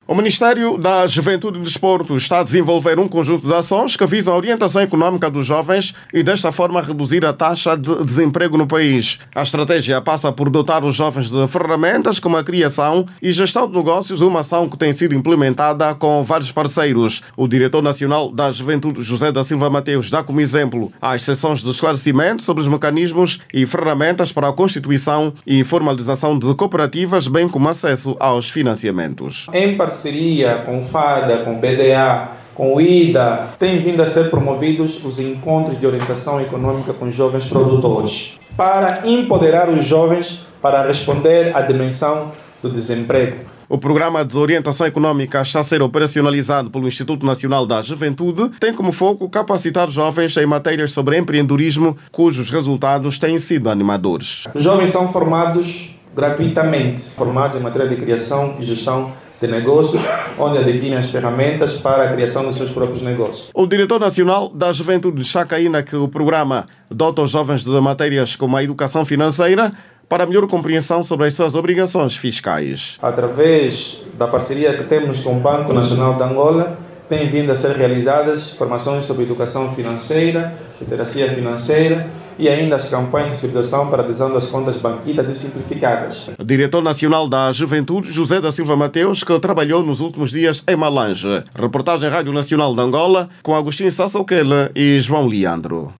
O Ministério da Juventude e Desporto está a desenvolver um conjunto de ações que visam a orientação económica dos jovens e, desta forma, reduzir a taxa de desemprego no país. A estratégia passa por dotar os jovens de ferramentas como a criação e gestão de negócios, uma ação que tem sido implementada com vários parceiros. O diretor nacional da Juventude, José da Silva Mateus, dá como exemplo as sessões de esclarecimento sobre os mecanismos e ferramentas para a constituição e formalização de cooperativas, bem como acesso aos financiamentos. Em parceria com o FADA, com o BDA, com o IDA, têm vindo a ser promovidos os encontros de orientação econômica com jovens produtores, para empoderar os jovens para responder à dimensão do desemprego. O programa de orientação econômica está a ser operacionalizado pelo Instituto Nacional da Juventude. Tem como foco capacitar jovens em matérias sobre empreendedorismo, cujos resultados têm sido animadores. Os jovens são formados gratuitamente, formados em matéria de criação e gestão de negócios, onde adquirem as ferramentas para a criação dos seus próprios negócios. O diretor nacional da Juventude destaca ainda que o programa dota os jovens de matérias como a educação financeira para melhor compreensão sobre as suas obrigações fiscais. Através da parceria que temos com o Banco Nacional de Angola, têm vindo a ser realizadas formações sobre educação financeira, literacia financeira e ainda as campanhas de sensibilização para a adesão das contas banquistas e simplificadas. O diretor nacional da Juventude, José da Silva Mateus, que trabalhou nos últimos dias em Malange. Reportagem Rádio Nacional de Angola, com Agostinho Sassouquela e João Leandro.